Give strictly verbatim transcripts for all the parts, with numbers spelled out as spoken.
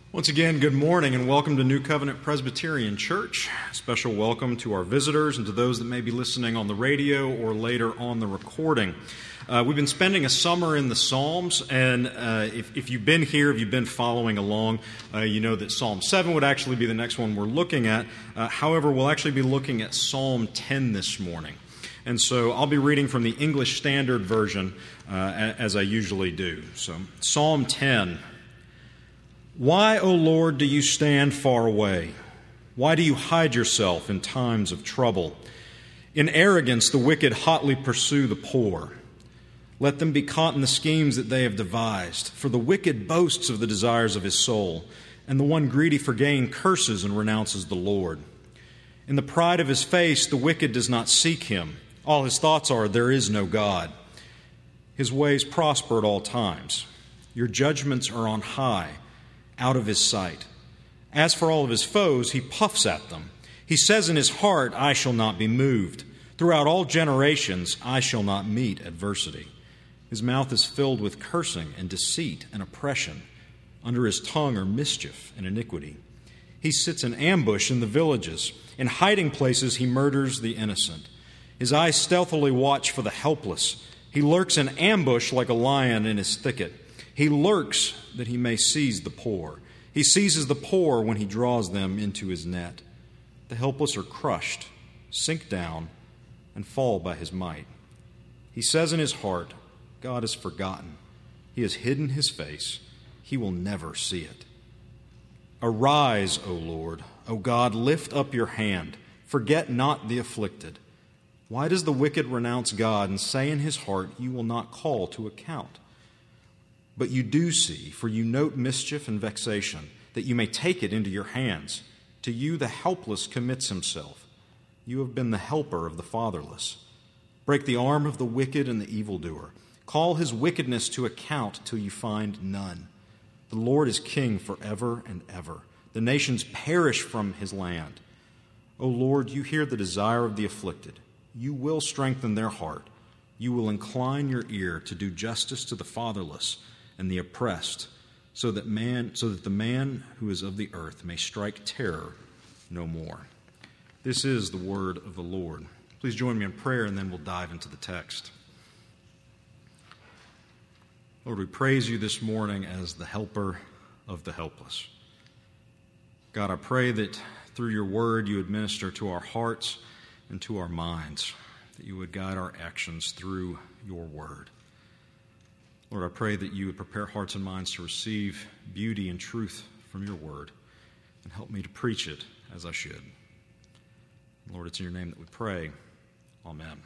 Once again, good morning and welcome to New Covenant Presbyterian Church. A special welcome to our visitors and to those that may be listening on the radio or later on the recording. Uh, we've been spending a summer in the Psalms, and uh, if, if you've been here, if you've been following along, uh, you know that Psalm seven would actually be the next one we're looking at. Uh, however, we'll actually be looking at Psalm ten this morning. And so I'll be reading from the English Standard Version uh, as I usually do. So, Psalm ten. Why, O Lord, do you stand far away? Why do you hide yourself in times of trouble? In arrogance, the wicked hotly pursue the poor. Let them be caught in the schemes that they have devised. For the wicked boasts of the desires of his soul, and the one greedy for gain curses and renounces the Lord. In the pride of his face, the wicked does not seek him. All his thoughts are, there is no God. His ways prosper at all times. Your judgments are on high, out of his sight. As for all of his foes, he puffs at them. He says in his heart, I shall not be moved. Throughout all generations, I shall not meet adversity. His mouth is filled with cursing and deceit and oppression. Under his tongue are mischief and iniquity. He sits in ambush in the villages. In hiding places, he murders the innocent. His eyes stealthily watch for the helpless. He lurks in ambush like a lion in his thicket. He lurks that he may seize the poor. He seizes the poor when he draws them into his net. The helpless are crushed, sink down, and fall by his might. He says in his heart, God is forgotten. He has hidden his face. He will never see it. Arise, O Lord. O God, lift up your hand. Forget not the afflicted. Why does the wicked renounce God and say in his heart, you will not call to account? But you do see, for you note mischief and vexation, that you may take it into your hands. To you the helpless commits himself. You have been the helper of the fatherless. Break the arm of the wicked and the evildoer. Call his wickedness to account till you find none. The Lord is king forever and ever. The nations perish from his land. O Lord, you hear the desire of the afflicted. You will strengthen their heart. You will incline your ear to do justice to the fatherless and the oppressed, so that man, so that the man who is of the earth may strike terror no more. This is the word of the Lord. Please join me in prayer, and then we'll dive into the text. Lord, we praise you this morning as the helper of the helpless. God, I pray that through your word you would minister to our hearts and to our minds, that you would guide our actions through your word. Lord, I pray that you would prepare hearts and minds to receive beauty and truth from your word and help me to preach it as I should. Lord, it's in your name that we pray. Amen.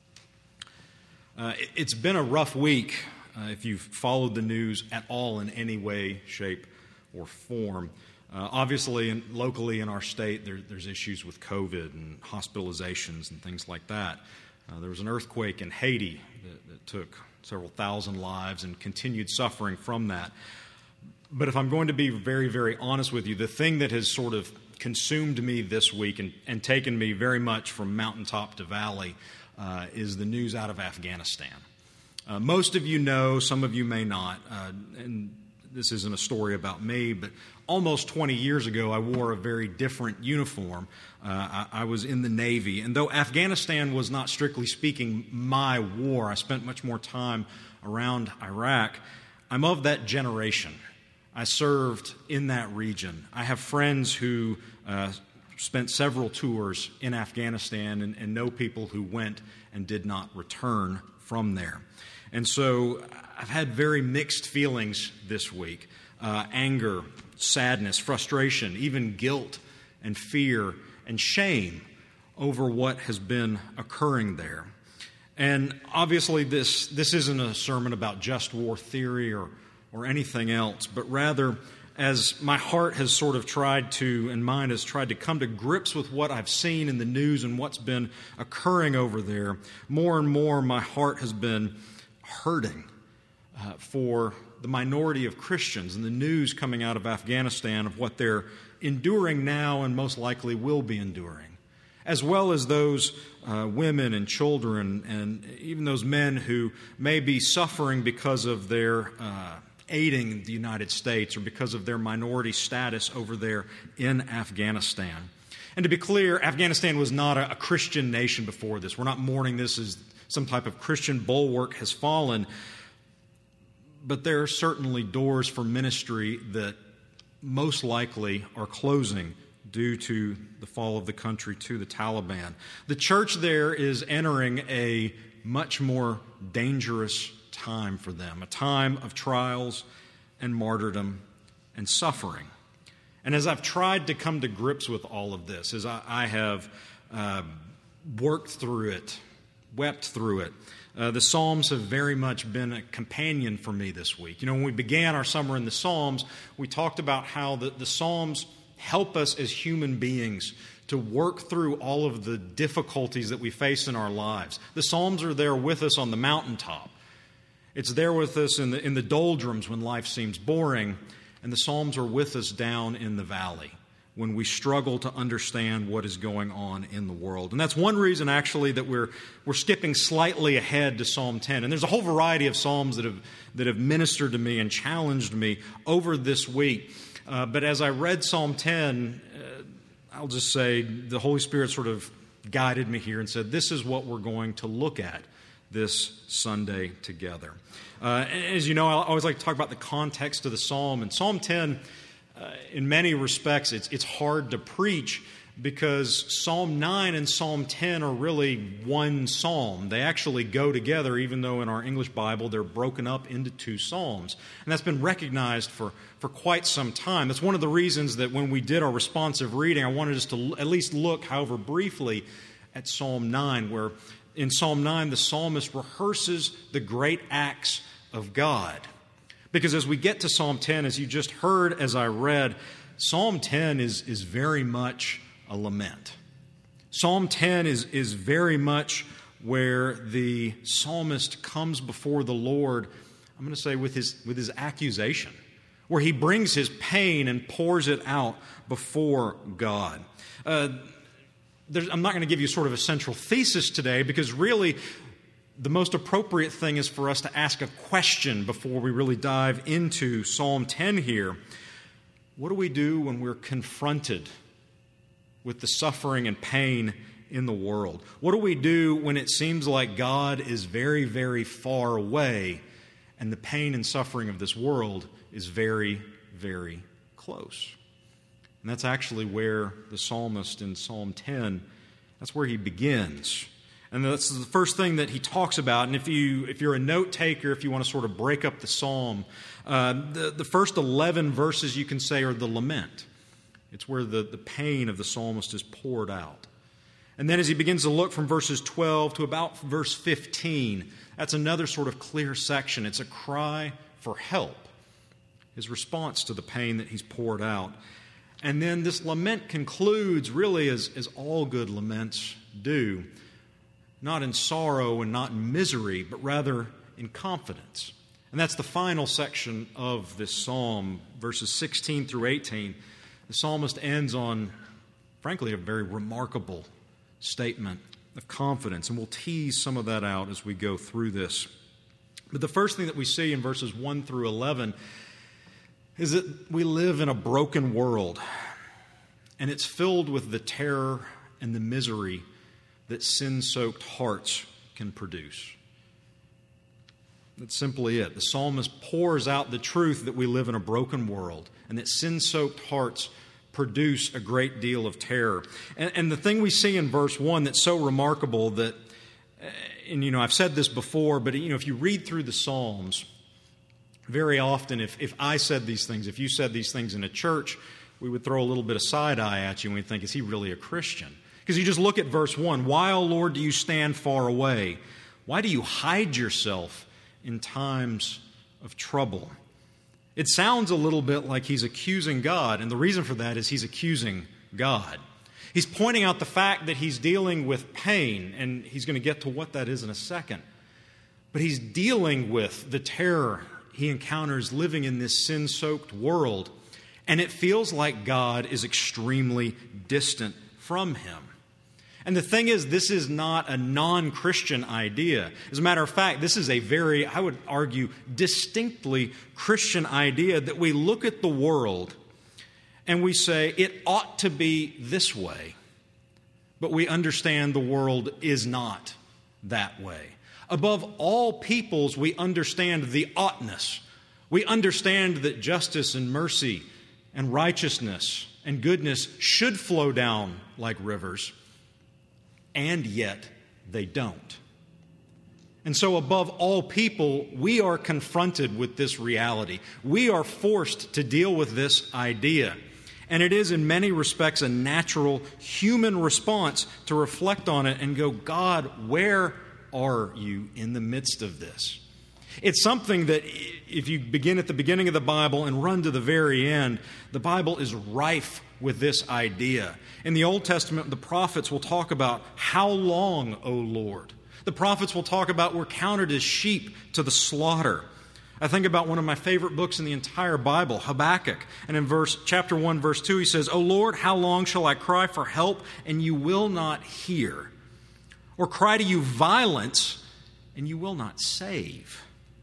Uh, it's been a rough week uh, if you've followed the news at all in any way, shape, or form. Uh, obviously, in, locally in our state, there, there's issues with COVID and hospitalizations and things like that. Uh, there was an earthquake in Haiti that, that took several thousand lives and continued suffering from that. But if I'm going to be very, very honest with you, the thing that has sort of consumed me this week and, and taken me very much from mountaintop to valley uh, is the news out of Afghanistan. Uh, most of you know, some of you may not, uh, and this isn't a story about me, but almost twenty years ago, I wore a very different uniform. Uh, I, I was in the Navy, and though Afghanistan was not strictly speaking my war, I spent much more time around Iraq. I'm of that generation. I served in that region. I have friends who uh, spent several tours in Afghanistan and, and know people who went and did not return from there. And so I've had very mixed feelings this week. Uh, anger, sadness, frustration, even guilt and fear and shame over what has been occurring there. And obviously this, this isn't a sermon about just war theory or, or anything else, but rather as my heart has sort of tried to, and mind has tried to come to grips with what I've seen in the news and what's been occurring over there, more and more my heart has been hurting uh, for the minority of Christians and the news coming out of Afghanistan of what they're enduring now and most likely will be enduring, as well as those uh, women and children and even those men who may be suffering because of their uh, aiding the United States or because of their minority status over there in Afghanistan. And to be clear, Afghanistan was not a, a Christian nation before this. We're not mourning this as some type of Christian bulwark has fallen. But there are certainly doors for ministry that most likely are closing due to the fall of the country to the Taliban. The church there is entering a much more dangerous time for them, a time of trials and martyrdom and suffering. And as I've tried to come to grips with all of this, as I, I have uh, worked through it, wept through it, uh, the Psalms have very much been a companion for me this week. You know, when we began our summer in the Psalms, we talked about how the, the Psalms help us as human beings to work through all of the difficulties that we face in our lives. The Psalms are there with us on the mountaintop. It's there with us in the, in the doldrums when life seems boring. And the Psalms are with us down in the valley when we struggle to understand what is going on in the world. And that's one reason, actually, that we're we're skipping slightly ahead to Psalm ten. And there's a whole variety of Psalms that have that have ministered to me and challenged me over this week. Uh, but as I read Psalm ten, uh, I'll just say the Holy Spirit sort of guided me here and said, this is what we're going to look at this Sunday together. Uh, as you know, I always like to talk about the context of the psalm. And Psalm ten, uh, in many respects, it's, it's hard to preach because Psalm nine and Psalm ten are really one psalm. They actually go together, even though in our English Bible they're broken up into two psalms. And that's been recognized for, for quite some time. That's one of the reasons that when we did our responsive reading, I wanted us to at least look, however briefly, at Psalm nine, where in Psalm nine, the psalmist rehearses the great acts of God. Because as we get to Psalm ten, as you just heard as I read, Psalm ten is, is very much a lament. Psalm ten is, is very much where the psalmist comes before the Lord, I'm going to say with his, with his accusation, where he brings his pain and pours it out before God. Uh, There's, I'm not going to give you sort of a central thesis today because really the most appropriate thing is for us to ask a question before we really dive into Psalm ten here. What do we do when we're confronted with the suffering and pain in the world? What do we do when it seems like God is very, very far away and the pain and suffering of this world is very, very close? And that's actually where the psalmist in Psalm ten, that's where he begins. And that's the first thing that he talks about. And if, you, if you're a note taker, if you want to sort of break up the psalm, uh, the, the first eleven verses you can say are the lament. It's where the, the pain of the psalmist is poured out. And then as he begins to look from verses twelve to about verse fifteen, that's another sort of clear section. It's a cry for help, his response to the pain that he's poured out. And then this lament concludes really as, as all good laments do, not in sorrow and not in misery, but rather in confidence. And that's the final section of this psalm, verses sixteen through eighteen. The psalmist ends on, frankly, a very remarkable statement of confidence, and we'll tease some of that out as we go through this. But the first thing that we see in verses one through eleven is that we live in a broken world, and it's filled with the terror and the misery that sin-soaked hearts can produce. That's simply it. The psalmist pours out the truth that we live in a broken world, and that sin-soaked hearts produce a great deal of terror. And, and the thing we see in verse one that's so remarkable that, and you know, I've said this before, but you know, if you read through the Psalms, very often, if, if I said these things, if you said these things in a church, we would throw a little bit of side-eye at you and we'd think, is he really a Christian? Because you just look at verse one, why, O Lord, do you stand far away? Why do you hide yourself in times of trouble? It sounds a little bit like he's accusing God, and the reason for that is he's accusing God. He's pointing out the fact that he's dealing with pain, and he's going to get to what that is in a second. But he's dealing with the terror he encounters living in this sin-soaked world, and it feels like God is extremely distant from him. And the thing is, this is not a non-Christian idea. As a matter of fact, this is a very, I would argue, distinctly Christian idea that we look at the world and we say, it ought to be this way, but we understand the world is not that way. Above all peoples, we understand the oughtness. We understand that justice and mercy and righteousness and goodness should flow down like rivers, and yet they don't. And so above all people, we are confronted with this reality. We are forced to deal with this idea. And it is in many respects a natural human response to reflect on it and go, God, where are you in the midst of this? It's something that if you begin at the beginning of the Bible and run to the very end, the Bible is rife with this idea. In the Old Testament, the prophets will talk about, how long, O Lord? The prophets will talk about, we're counted as sheep to the slaughter. I think about one of my favorite books in the entire Bible, Habakkuk. And in verse chapter one, verse two, he says, O Lord, how long shall I cry for help, and you will not hear? Or cry to you violence, and you will not save?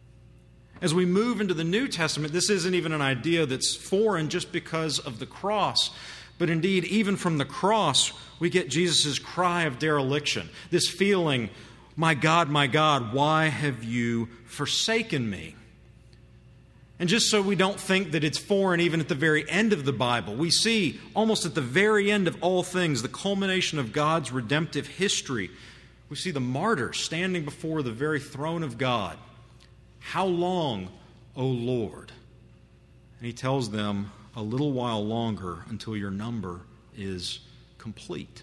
As we move into the New Testament, this isn't even an idea that's foreign just because of the cross. But indeed, even from the cross, we get Jesus' cry of dereliction. This feeling, my God, my God, why have you forsaken me? And just so we don't think that it's foreign even at the very end of the Bible, we see almost at the very end of all things, the culmination of God's redemptive history. We see the martyrs standing before the very throne of God. How long, O Lord? And he tells them, a little while longer until your number is complete.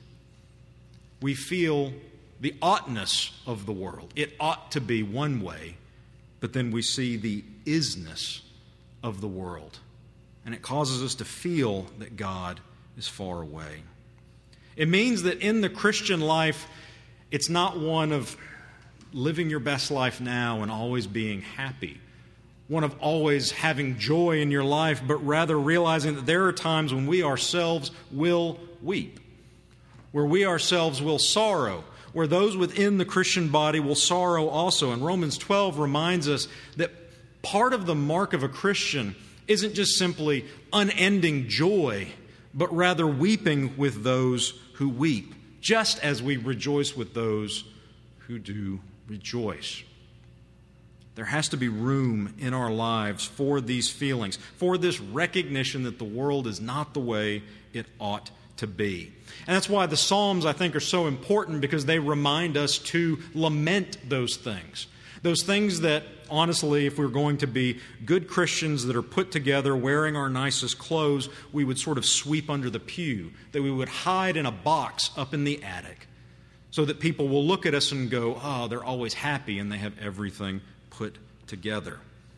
We feel the oughtness of the world. It ought to be one way, but then we see the isness of the world. And it causes us to feel that God is far away. It means that in the Christian life, it's not one of living your best life now and always being happy, one of always having joy in your life, but rather realizing that there are times when we ourselves will weep, where we ourselves will sorrow, where those within the Christian body will sorrow also. And Romans twelve reminds us that part of the mark of a Christian isn't just simply unending joy, but rather weeping with those who weep, just as we rejoice with those who do rejoice. There has to be room in our lives for these feelings, for this recognition that the world is not the way it ought to be. And that's why the Psalms, I think, are so important, because they remind us to lament those things. Those things that, honestly, if we're going to be good Christians that are put together, wearing our nicest clothes, we would sort of sweep under the pew, that we would hide in a box up in the attic, so that people will look at us and go, oh, they're always happy and they have everything put together.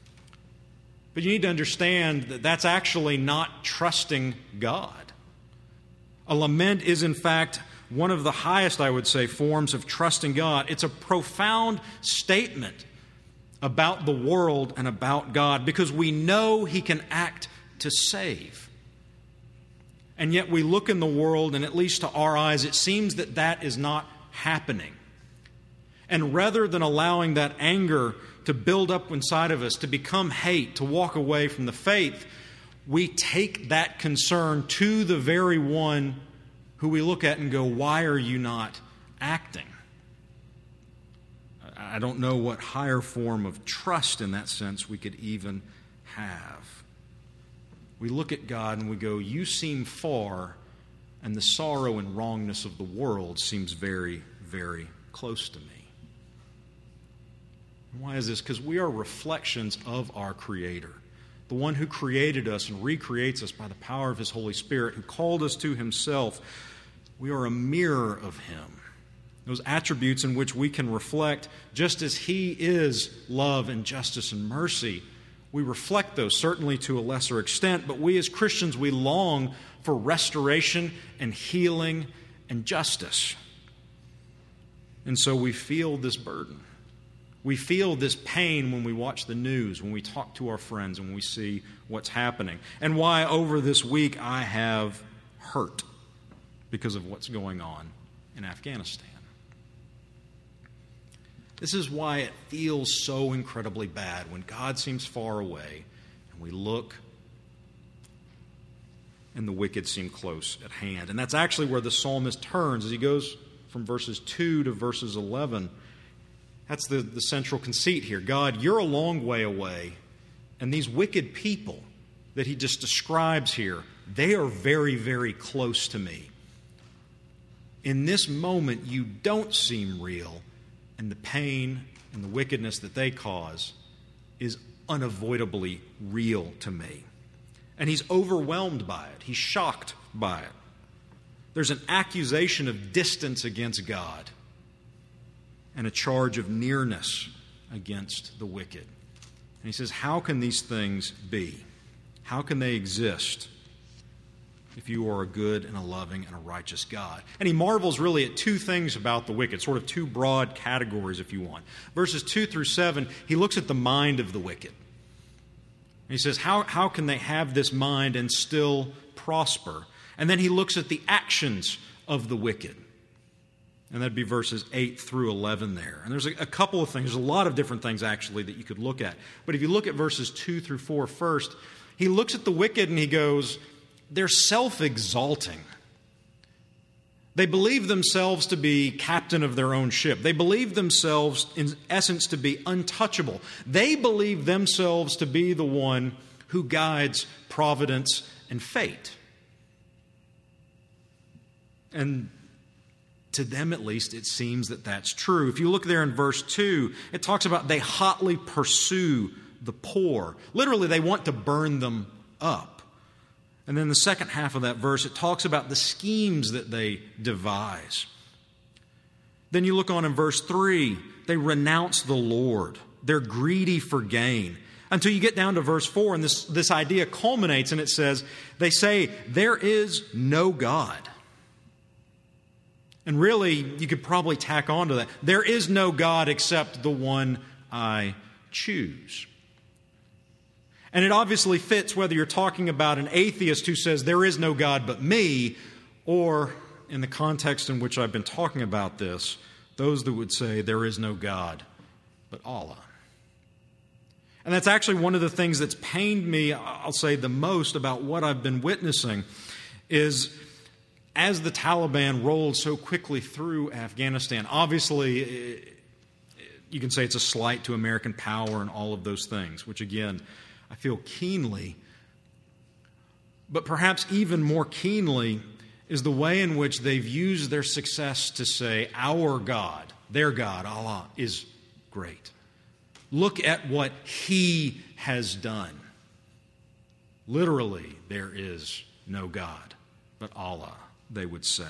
But you need to understand that that's actually not trusting God. A lament is, in fact, one of the highest, I would say, forms of trusting God. It's a profound statement about the world and about God, because we know He can act to save. And yet we look in the world, and at least to our eyes, it seems that that is not happening. And rather than allowing that anger to build up inside of us, to become hate, to walk away from the faith, we take that concern to the very one who we look at and go, why are you not acting? I don't know what higher form of trust in that sense we could even have. We look at God and we go, you seem far, and the sorrow and wrongness of the world seems very, very close to me. Why is this? Because we are reflections of our Creator, the one who created us and recreates us by the power of His Holy Spirit, who called us to Himself. We are a mirror of Him, those attributes in which we can reflect, just as He is love and justice and mercy. We reflect those, certainly to a lesser extent, but we as Christians, we long for restoration and healing and justice. And so we feel this burden. We feel this pain when we watch the news, when we talk to our friends, and we see what's happening. And why over this week I have hurt because of what's going on. in Afghanistan. This is why it feels so incredibly bad when God seems far away and we look and the wicked seem close at hand. And that's actually where the psalmist turns as he goes from verses two to verses eleven. That's the, the central conceit here. God, you're a long way away, and these wicked people that he just describes here, they are very, very close to me. In this moment, you don't seem real, and the pain and the wickedness that they cause is unavoidably real to me. And he's overwhelmed by it. He's shocked by it. There's an accusation of distance against God and a charge of nearness against the wicked. And he says, how can these things be? How can they exist if you are a good and a loving and a righteous God? And he marvels really at two things about the wicked, sort of two broad categories, if you want. Verses two through seven, he looks at the mind of the wicked. And he says, how, how can they have this mind and still prosper? And then he looks at the actions of the wicked. And that'd be verses eight through eleven there. And there's a, a couple of things, there's a lot of different things actually that you could look at. But if you look at verses two through four first, he looks at the wicked and he goes, they're self-exalting. They believe themselves to be captain of their own ship. They believe themselves, in essence, to be untouchable. They believe themselves to be the one who guides providence and fate. And to them, at least, it seems that that's true. If you look there in verse two, it talks about they hotly pursue the poor. Literally, they want to burn them up. And then the second half of that verse, it talks about the schemes that they devise. Then you look on in verse three, they renounce the Lord. They're greedy for gain. Until you get down to verse four, and this, this idea culminates, and it says, they say, there is no God. And really, you could probably tack on to that. There is no God except the one I choose. And it obviously fits whether you're talking about an atheist who says there is no God but me, or in the context in which I've been talking about this, those that would say there is no God but Allah. And that's actually one of the things that's pained me, I'll say, the most about what I've been witnessing is as the Taliban rolled so quickly through Afghanistan, obviously you can say it's a slight to American power and all of those things, which again, I feel keenly, but perhaps even more keenly is the way in which they've used their success to say, our God, their God, Allah, is great. Look at what He has done. Literally, there is no God but Allah, they would say.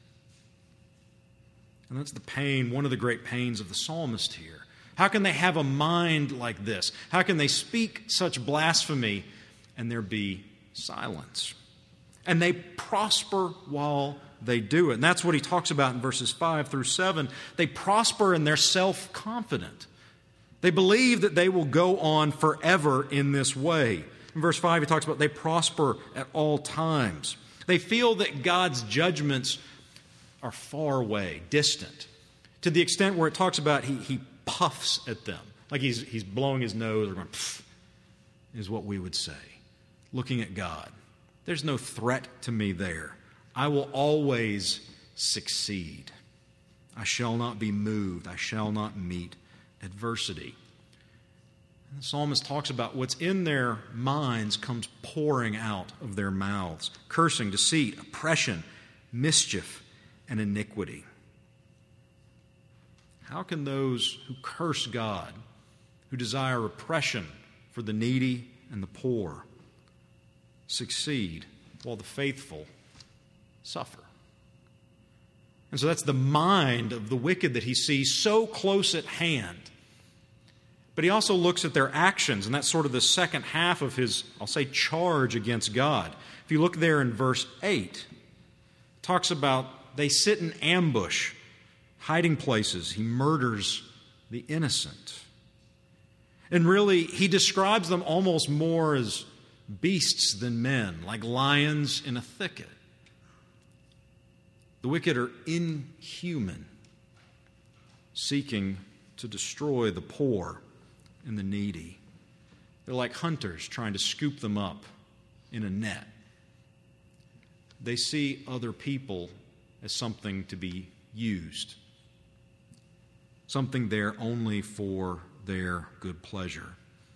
And that's the pain, one of the great pains of the psalmist here. How can they have a mind like this? How can they speak such blasphemy and there be silence? And they prosper while they do it. And that's what he talks about in verses five through seven. They prosper and they're self-confident. They believe that they will go on forever in this way. In verse five, he talks about they prosper at all times. They feel that God's judgments are far away, distant, to the extent where it talks about he, he puffs at them, like he's, he's blowing his nose or going, pff, is what we would say, looking at God. There's no threat to me there. I will always succeed. I shall not be moved. I shall not meet adversity. And the psalmist talks about what's in their minds comes pouring out of their mouths. Cursing, deceit, oppression, mischief, and iniquity. How can those who curse God, who desire oppression for the needy and the poor, succeed while the faithful suffer? And so that's the mind of the wicked that he sees so close at hand. But he also looks at their actions, and that's sort of the second half of his, I'll say, charge against God. If you look there in verse eight, it talks about they sit in ambush, hiding places. He murders the innocent. And really, he describes them almost more as beasts than men, like lions in a thicket. The wicked are inhuman, seeking to destroy the poor and the needy. They're like hunters trying to scoop them up in a net. They see other people as something to be used, something there only for their good pleasure.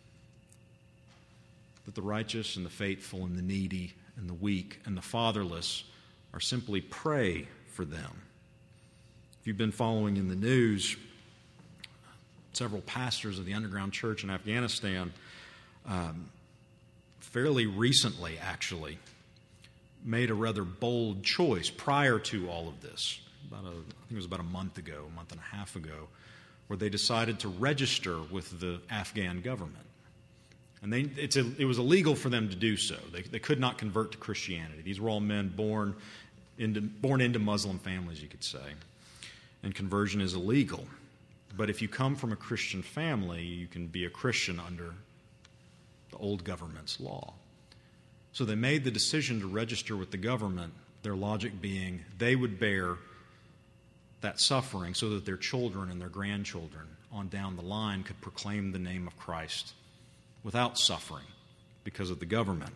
That the righteous and the faithful and the needy and the weak and the fatherless are simply prey for them. If you've been following in the news, several pastors of the underground church in Afghanistan, um, fairly recently actually, made a rather bold choice prior to all of this. About a, I think it was about a month ago, a month and a half ago, where they decided to register with the Afghan government. And they, it's a, it was illegal for them to do so. They, they could not convert to Christianity. These were all men born into, born into Muslim families, you could say. And conversion is illegal. But if you come from a Christian family, you can be a Christian under the old government's law. So they made the decision to register with the government, their logic being they would bear that suffering so that their children and their grandchildren on down the line could proclaim the name of Christ without suffering because of the government.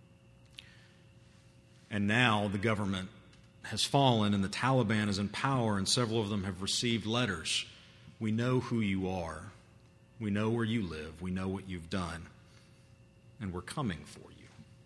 And now the government has fallen and the Taliban is in power, and several of them have received letters. We know who you are. We know where you live. We know what you've done. And we're coming for you.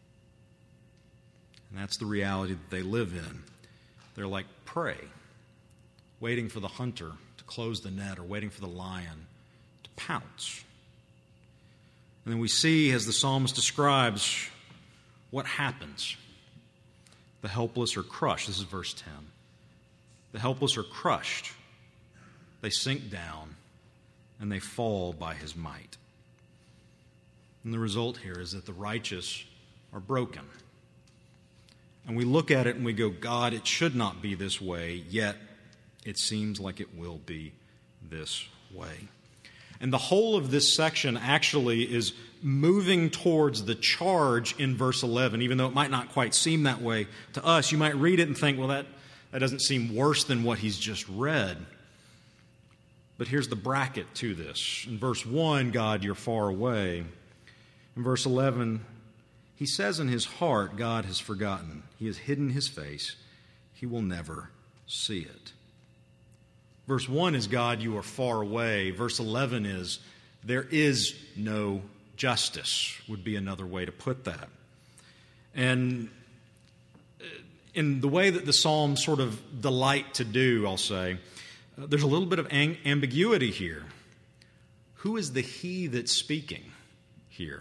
And that's the reality that they live in. They're like prey, waiting for the hunter to close the net or waiting for the lion to pounce. And then we see, as the psalmist describes, what happens. The helpless are crushed. This is verse ten. The helpless are crushed. They sink down, and they fall by his might. And the result here is that the righteous are broken. And we look at it and we go, God, it should not be this way, yet it seems like it will be this way. And the whole of this section actually is moving towards the charge in verse eleven, even though it might not quite seem that way to us. You might read it and think, well, that, that doesn't seem worse than what he's just read. But here's the bracket to this. In verse one, God, you're far away. In verse eleven, he says in his heart, God has forgotten. He has hidden his face. He will never see it. Verse one is, God, you are far away. Verse eleven is, there is no justice, would be another way to put that. And in the way that the Psalms sort of delight to do, I'll say, uh, there's a little bit of ang- ambiguity here. Who is the he that's speaking here?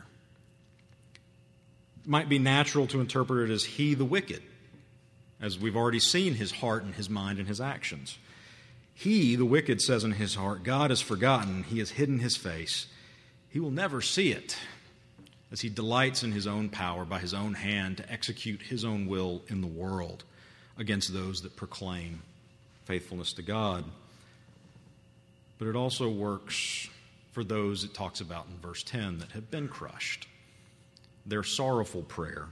It might be natural to interpret it as he, the wicked, as we've already seen his heart and his mind and his actions. He, the wicked, says in his heart, God has forgotten, he has hidden his face. He will never see it, as he delights in his own power by his own hand to execute his own will in the world against those that proclaim faithfulness to God. But it also works for those it talks about in verse ten that have been crushed. Their sorrowful prayer.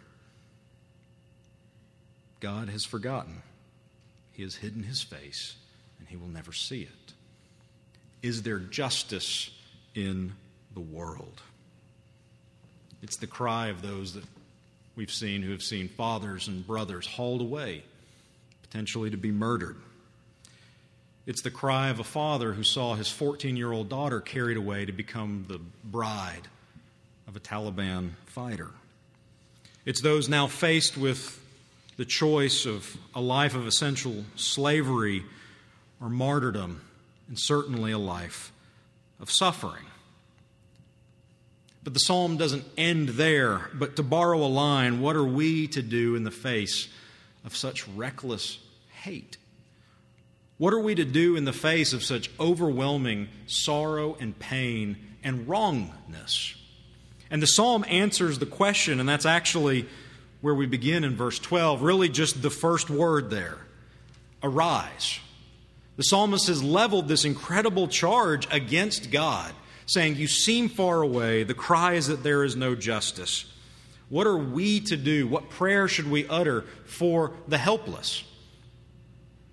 God has forgotten. He has hidden his face, and he will never see it. Is there justice in the world? It's the cry of those that we've seen who have seen fathers and brothers hauled away, potentially to be murdered. It's the cry of a father who saw his fourteen-year-old daughter carried away to become the bride of a Taliban fighter. It's those now faced with the choice of a life of essential slavery or martyrdom, and certainly a life of suffering. But the psalm doesn't end there, but to borrow a line, what are we to do in the face of such reckless hate? What are we to do in the face of such overwhelming sorrow and pain and wrongness? And the psalm answers the question, and that's actually where we begin in verse twelve, really just the first word there, arise. The psalmist has leveled this incredible charge against God, saying, you seem far away. The cry is that there is no justice. What are we to do? What prayer should we utter for the helpless?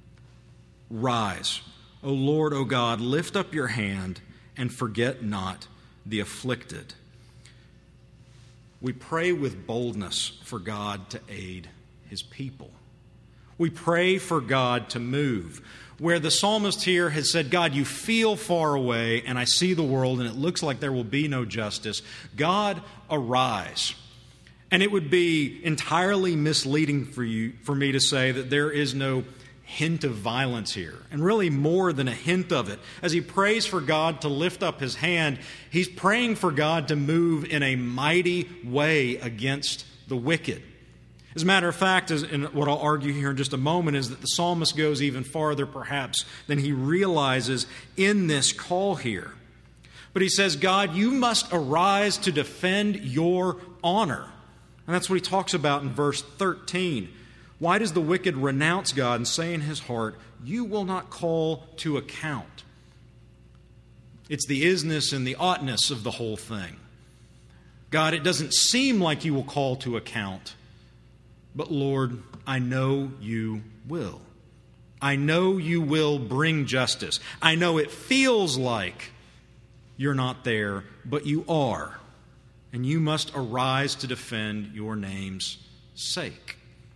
Rise, O Lord, O God, lift up your hand and forget not the afflicted. We pray with boldness for God to aid his people. We pray for God to move. Where the psalmist here has said, God, you feel far away, and I see the world, and it looks like there will be no justice. God, arise. And it would be entirely misleading for you, for me to say that there is no hint of violence here, and really more than a hint of it. As he prays for God to lift up his hand, he's praying for God to move in a mighty way against the wicked. As a matter of fact, and what I'll argue here in just a moment, is that the psalmist goes even farther perhaps than he realizes in this call here. But he says, God, you must arise to defend your honor. And that's what he talks about in verse thirteen. Why does the wicked renounce God and say in his heart, you will not call to account? It's the isness and the oughtness of the whole thing. God, it doesn't seem like you will call to account. But Lord, I know you will. I know you will bring justice. I know it feels like you're not there, but you are. And you must arise to defend your name's sake.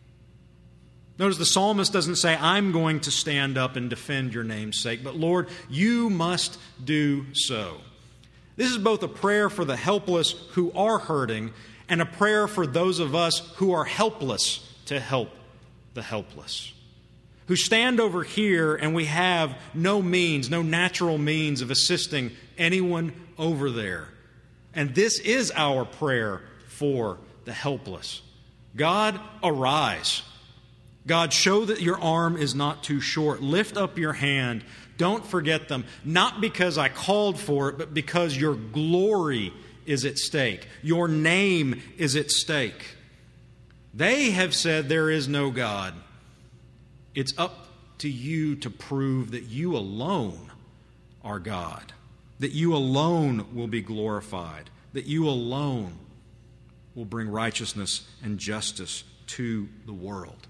Notice the psalmist doesn't say, I'm going to stand up and defend your name's sake, but Lord, you must do so. This is both a prayer for the helpless who are hurting and a prayer for those of us who are helpless to help the helpless, who stand over here and we have no means, no natural means of assisting anyone over there. And this is our prayer for the helpless. God, arise. God, show that your arm is not too short. Lift up your hand. Don't forget them, not because I called for it, but because your glory is at stake. Your name is at stake. They have said there is no God. It's up to you to prove that you alone are God, that you alone will be glorified, that you alone will bring righteousness and justice to the world.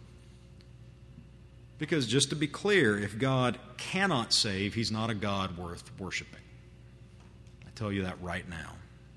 Because just to be clear, if God cannot save, he's not a God worth worshiping. I tell you that right now.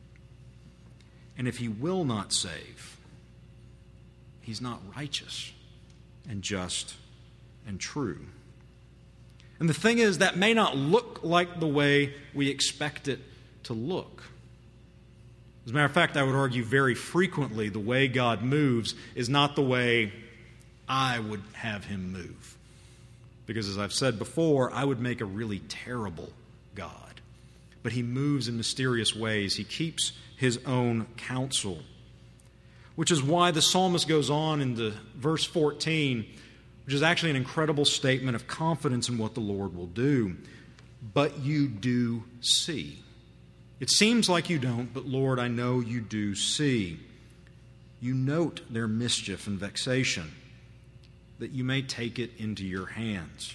And if he will not save, he's not righteous and just and true. And the thing is, that may not look like the way we expect it to look. As a matter of fact, I would argue very frequently the way God moves is not the way I would have him move. Because as I've said before, I would make a really terrible God. But he moves in mysterious ways. He keeps his own counsel. Which is why the psalmist goes on in the verse fourteen, which is actually an incredible statement of confidence in what the Lord will do. But you do see. It seems like you don't, but Lord, I know you do see. You note their mischief and vexation, that you may take it into your hands.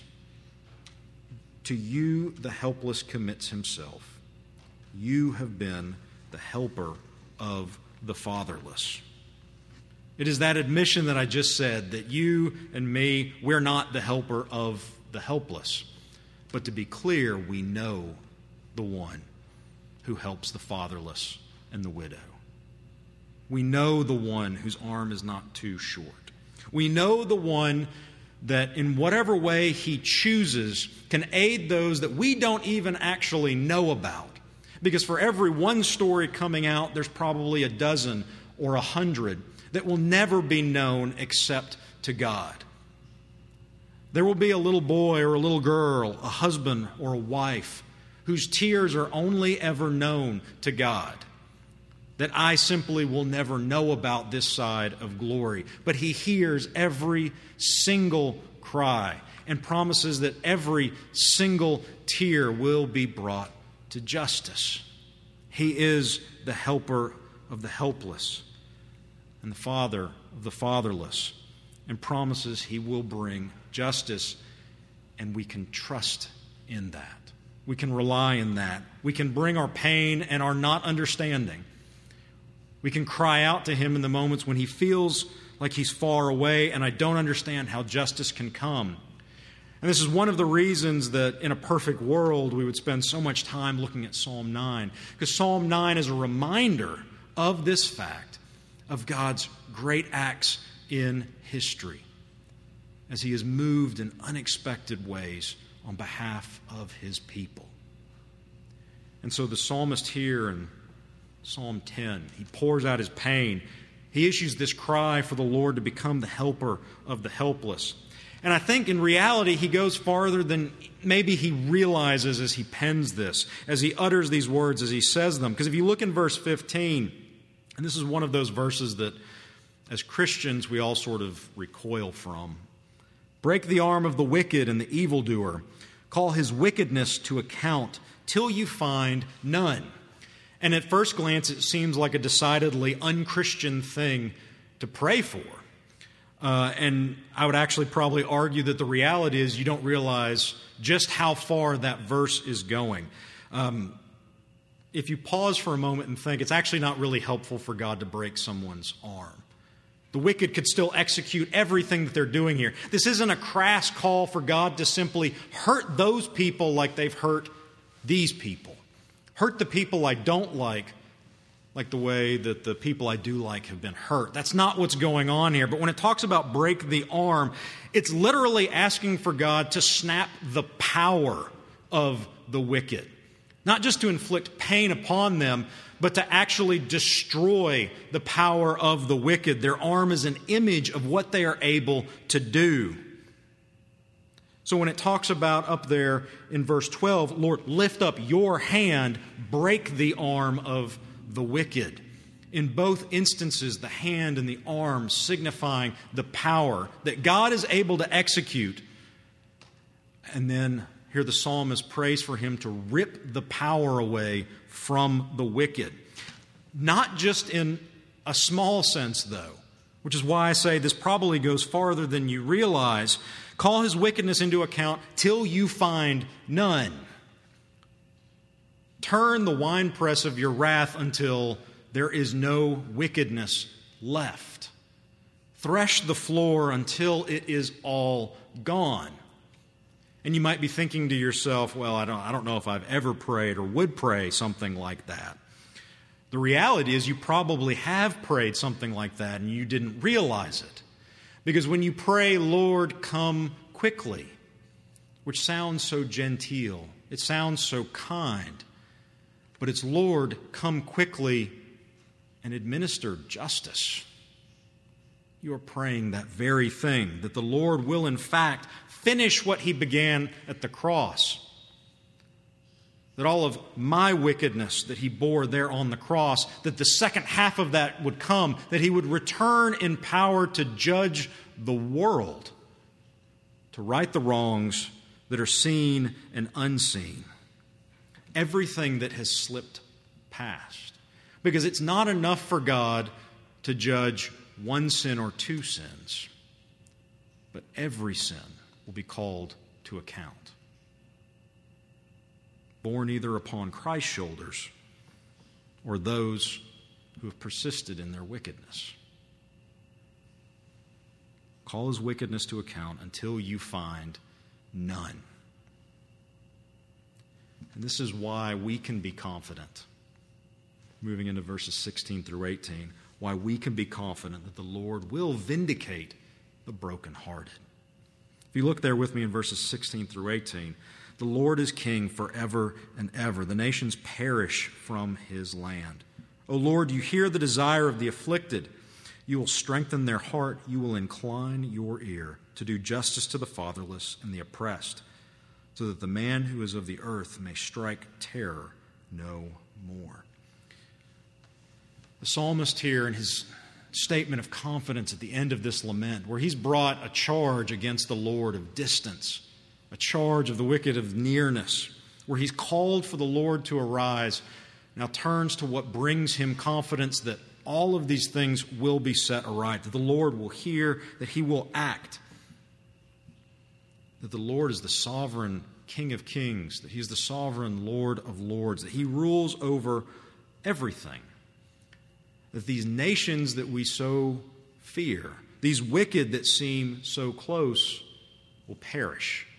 To you the helpless commits himself. You have been the helper of the fatherless. It is that admission that I just said, that you and me, we're not the helper of the helpless. But to be clear, we know the one who helps the fatherless and the widow. We know the one whose arm is not too short. We know the one that in whatever way he chooses can aid those that we don't even actually know about. Because for every one story coming out, there's probably a dozen or a hundred that will never be known except to God. There will be a little boy or a little girl, a husband or a wife, whose tears are only ever known to God, that I simply will never know about this side of glory. But he hears every single cry and promises that every single tear will be brought to justice. He is the helper of the helpless and the father of the fatherless, and promises he will bring justice, and we can trust in that. We can rely in that. We can bring our pain and our not understanding. We can cry out to him in the moments when he feels like he's far away and I don't understand how justice can come. And this is one of the reasons that in a perfect world we would spend so much time looking at Psalm nine, because Psalm nine is a reminder of this fact of God's great acts in history as He has moved in unexpected ways on behalf of His people. And so the psalmist here in Psalm ten, he pours out his pain. He issues this cry for the Lord to become the helper of the helpless. And I think in reality he goes farther than maybe he realizes as he pens this, as he utters these words, as he says them. Because if you look in verse fifteen, and this is one of those verses that as Christians we all sort of recoil from. Break the arm of the wicked and the evildoer. Call his wickedness to account till you find none. And at first glance it seems like a decidedly unchristian thing to pray for. Uh, and I would actually probably argue that the reality is you don't realize just how far that verse is going. Um, if you pause for a moment and think, it's actually not really helpful for God to break someone's arm. The wicked could still execute everything that they're doing here. This isn't a crass call for God to simply hurt those people like they've hurt these people. Hurt the people I don't like, like the way that the people I do like have been hurt. That's not what's going on here. But when it talks about break the arm, it's literally asking for God to snap the power of the wicked. Not just to inflict pain upon them, but to actually destroy the power of the wicked. Their arm is an image of what they are able to do. So when it talks about up there in verse twelve, Lord, lift up your hand, break the arm of the wicked. In both instances, the hand and the arm signifying the power that God is able to execute. And then here the psalmist prays for him to rip the power away from the wicked. Not just in a small sense, though, which is why I say this probably goes farther than you realize. Call his wickedness into account till you find none. Turn the winepress of your wrath until there is no wickedness left. Thresh the floor until it is all gone. And you might be thinking to yourself, well, I don't, I don't know if I've ever prayed or would pray something like that. The reality is you probably have prayed something like that and you didn't realize it. Because when you pray, Lord, come quickly, which sounds so genteel, it sounds so kind, but it's Lord, come quickly and administer justice. You are praying that very thing, that the Lord will in fact finish what He began at the cross. That all of my wickedness that He bore there on the cross, that the second half of that would come, that He would return in power to judge the world, to right the wrongs that are seen and unseen. Everything that has slipped past. Because it's not enough for God to judge one sin or two sins, but every sin will be called to account. Borne either upon Christ's shoulders or those who have persisted in their wickedness. Call his wickedness to account until you find none. And this is why we can be confident, moving into verses sixteen through eighteen, why we can be confident that the Lord will vindicate the brokenhearted. If you look there with me in verses sixteen through eighteen, the Lord is king forever and ever. The nations perish from his land. O Lord, you hear the desire of the afflicted. You will strengthen their heart. You will incline your ear to do justice to the fatherless and the oppressed, so that the man who is of the earth may strike terror no more. The psalmist here in his statement of confidence at the end of this lament, where he's brought a charge against the Lord of distance, a charge of the wicked of nearness, where he's called for the Lord to arise, now turns to what brings him confidence that all of these things will be set aright, that the Lord will hear, that he will act, that the Lord is the sovereign King of kings, that he is the sovereign Lord of lords, that he rules over everything, that these nations that we so fear, these wicked that seem so close, will perish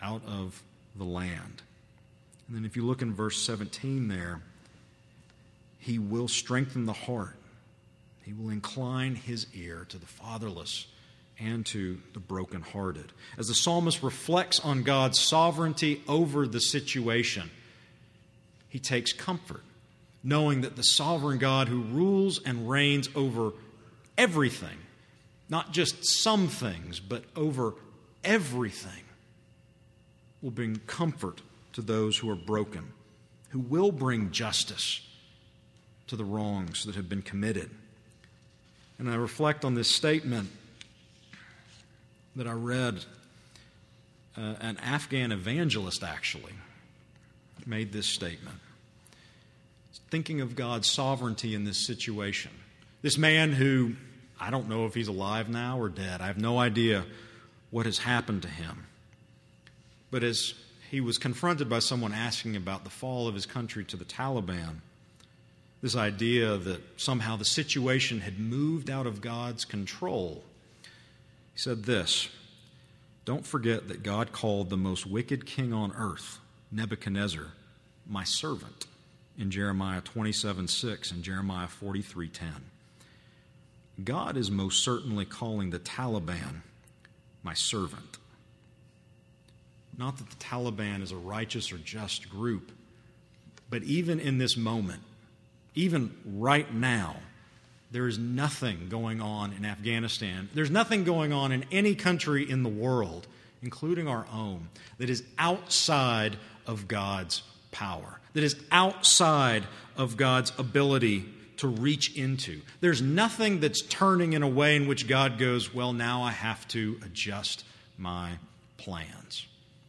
out of the land. And then if you look in verse seventeen there, he will strengthen the heart. He will incline his ear to the fatherless and to the brokenhearted. As the psalmist reflects on God's sovereignty over the situation, he takes comfort, knowing that the sovereign God who rules and reigns over everything, not just some things, but over everything, will bring comfort to those who are broken, who will bring justice to the wrongs that have been committed. And I reflect on this statement that I read. Uh, an Afghan evangelist actually made this statement, thinking of God's sovereignty in this situation. This man who, I don't know if he's alive now or dead. I have no idea what has happened to him. But as he was confronted by someone asking about the fall of his country to the Taliban, this idea that somehow the situation had moved out of God's control, he said this: "Don't forget that God called the most wicked king on earth, Nebuchadnezzar, my servant," in Jeremiah twenty-seven six and Jeremiah forty-three ten. God is most certainly calling the Taliban my servant. Not that the Taliban is a righteous or just group, but even in this moment, even right now, there is nothing going on in Afghanistan. There's nothing going on in any country in the world, including our own, that is outside of God's power, that is outside of God's ability to reach into. There's nothing that's turning in a way in which God goes, well, now I have to adjust my plans.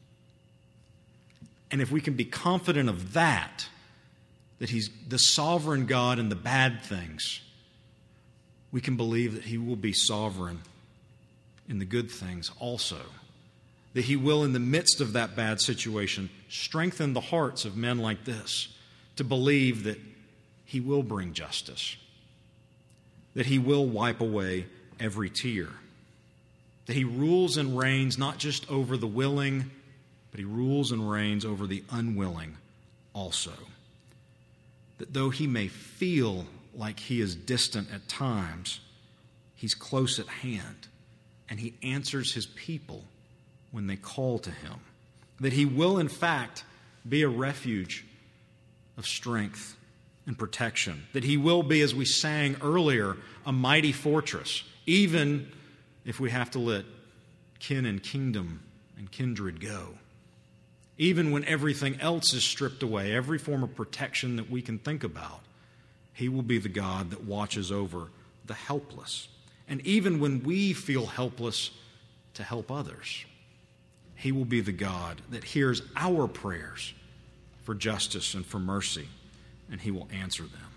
And if we can be confident of that, that He's the sovereign God in the bad things, we can believe that He will be sovereign in the good things also. That He will, in the midst of that bad situation, strengthen the hearts of men like this to believe that He will bring justice, that He will wipe away every tear, that He rules and reigns not just over the willing, but He rules and reigns over the unwilling also. That though He may feel like He is distant at times, He's close at hand, and He answers His people when they call to Him. That He will, in fact, be a refuge of strength and protection. That He will be, as we sang earlier, a mighty fortress, even if we have to let kin and kingdom and kindred go. Even when everything else is stripped away, every form of protection that we can think about, He will be the God that watches over the helpless. And even when we feel helpless to help others, He will be the God that hears our prayers for justice and for mercy, and He will answer them.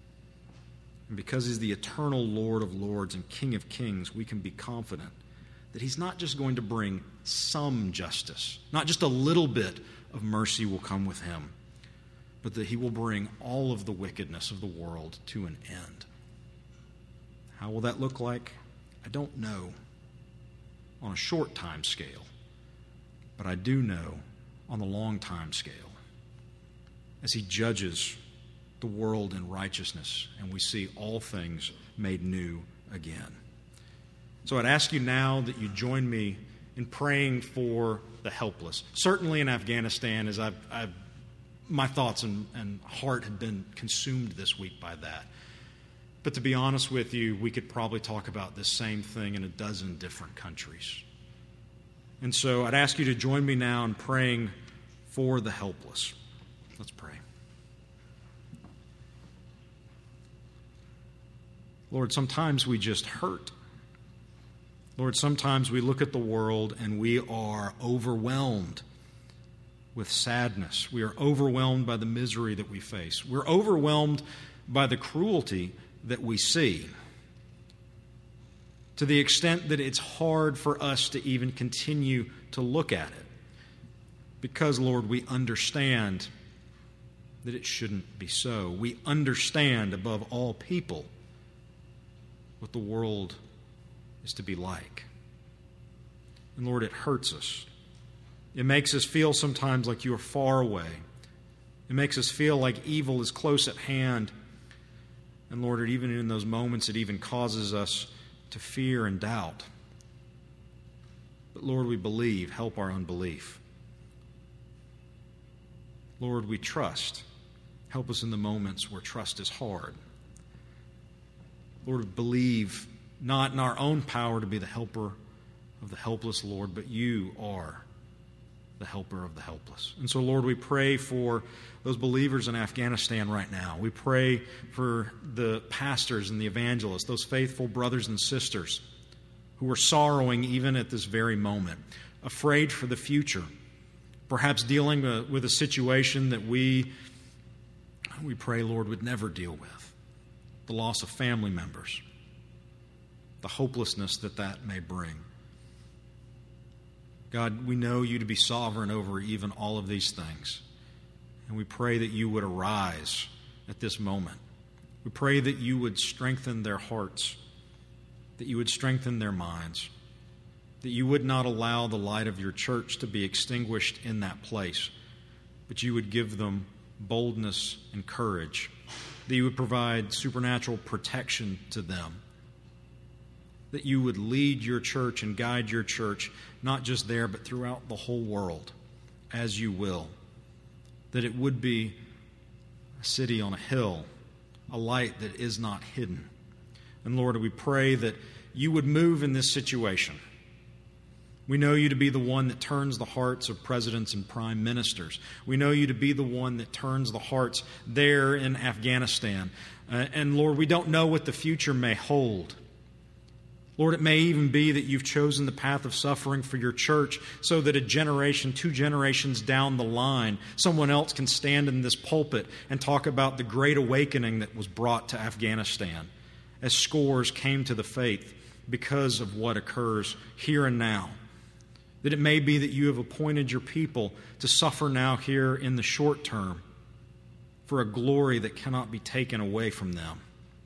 And because He's the eternal Lord of lords and King of kings, we can be confident that He's not just going to bring some justice, not just a little bit of mercy will come with Him, but that He will bring all of the wickedness of the world to an end. How will that look like? I don't know on a short time scale, but I do know on the long time scale, as He judges the world in righteousness and we see all things made new again. So I'd ask you now that you join me in praying for the helpless. Certainly in Afghanistan, as I've, I've my thoughts and, and heart had been consumed this week by that. But to be honest with you, we could probably talk about this same thing in a dozen different countries. And so I'd ask you to join me now in praying for the helpless. Let's pray. Lord, sometimes we just hurt. Lord, sometimes we look at the world and we are overwhelmed with sadness. We are overwhelmed by the misery that we face. We're overwhelmed by the cruelty that we see, to the extent that it's hard for us to even continue to look at it. Because, Lord, we understand that it shouldn't be so. We understand above all people what the world is to be like. And Lord, it hurts us. It makes us feel sometimes like you are far away. It makes us feel like evil is close at hand. And Lord, even in those moments, it even causes us to fear and doubt. But Lord, we believe. Help our unbelief. Lord, we trust. Help us in the moments where trust is hard. Lord, we believe not in our own power to be the helper of the helpless, Lord, but you are the helper of the helpless. And so, Lord, we pray for those believers in Afghanistan right now. We pray for the pastors and the evangelists, those faithful brothers and sisters who are sorrowing even at this very moment, afraid for the future, perhaps dealing uh, with a situation that we, we pray, Lord, would never deal with, the loss of family members, the hopelessness that that may bring. God, we know you to be sovereign over even all of these things. And we pray that you would arise at this moment. We pray that you would strengthen their hearts, that you would strengthen their minds, that you would not allow the light of your church to be extinguished in that place, but you would give them boldness and courage, that you would provide supernatural protection to them, that you would lead your church and guide your church, not just there, but throughout the whole world, as you will. That it would be a city on a hill, a light that is not hidden. And Lord, we pray that you would move in this situation. We know you to be the one that turns the hearts of presidents and prime ministers. We know you to be the one that turns the hearts there in Afghanistan. Uh, and Lord, we don't know what the future may hold. Lord, it may even be that you've chosen the path of suffering for your church so that a generation, two generations down the line, someone else can stand in this pulpit and talk about the great awakening that was brought to Afghanistan as scores came to the faith because of what occurs here and now. That it may be that you have appointed your people to suffer now here in the short term for a glory that cannot be taken away from them.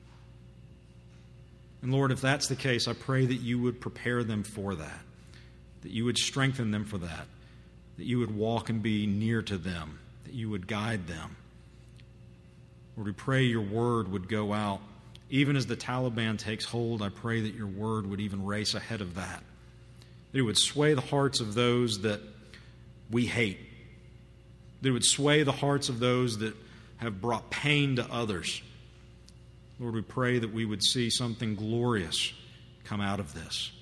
And Lord, if that's the case, I pray that you would prepare them for that, that you would strengthen them for that, that you would walk and be near to them, that you would guide them. Lord, we pray your word would go out. Even as the Taliban takes hold, I pray that your word would even race ahead of that, that it would sway the hearts of those that we hate, that it would sway the hearts of those that have brought pain to others. Lord, we pray that we would see something glorious come out of this.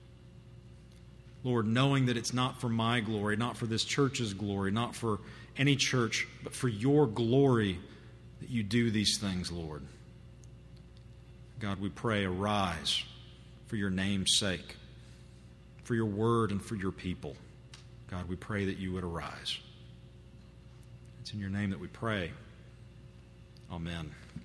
Lord, knowing that it's not for my glory, not for this church's glory, not for any church, but for your glory that you do these things, Lord. God, we pray, arise for your name's sake, for your word and for your people. God, we pray that you would arise. It's in your name that we pray. Amen.